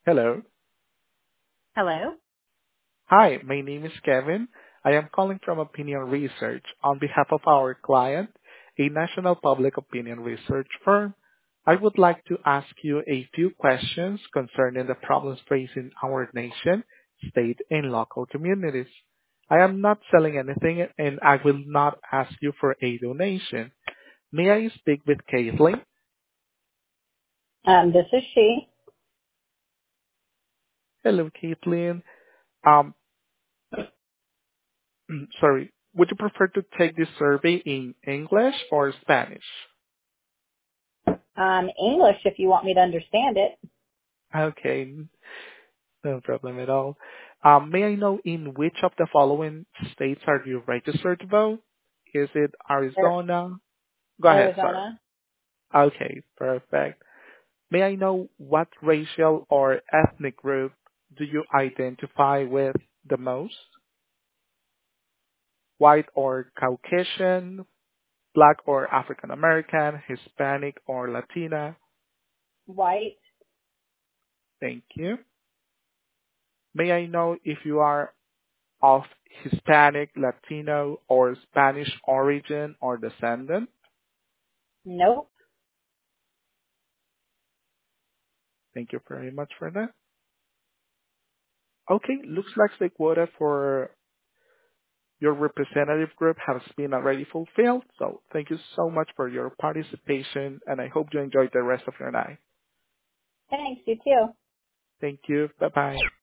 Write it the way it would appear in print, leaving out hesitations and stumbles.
Hello. Hello. Hi, my name is Kevin. I am calling from Opinion Research on behalf of our client, a national public opinion research firm. I would like to ask you a few questions concerning the problems facing our nation, state, and local communities. I am not selling anything, and I will not ask you for a donation. May I speak with Caitlin? This is she. Hello, Caitlin. Um, Sorry, would you prefer to take this survey in English or Spanish? English, if you want me to understand it. Okay, no problem at all. May I know in which of the following states are you registered to vote? Is it Arizona? Go ahead, sorry. Arizona. Okay, perfect. May I know what racial or ethnic group do you identify with the most? White or Caucasian, Black or African American, Hispanic or Latina? White. Thank you. May I know if you are of Hispanic, Latino, or Spanish origin or descendant? Nope. Thank you very much for that. Okay, looks like the quota for your representative group has been already fulfilled. So thank you so much for your participation, and I hope you enjoy the rest of your night. Thanks. You too. Thank you. Bye-bye.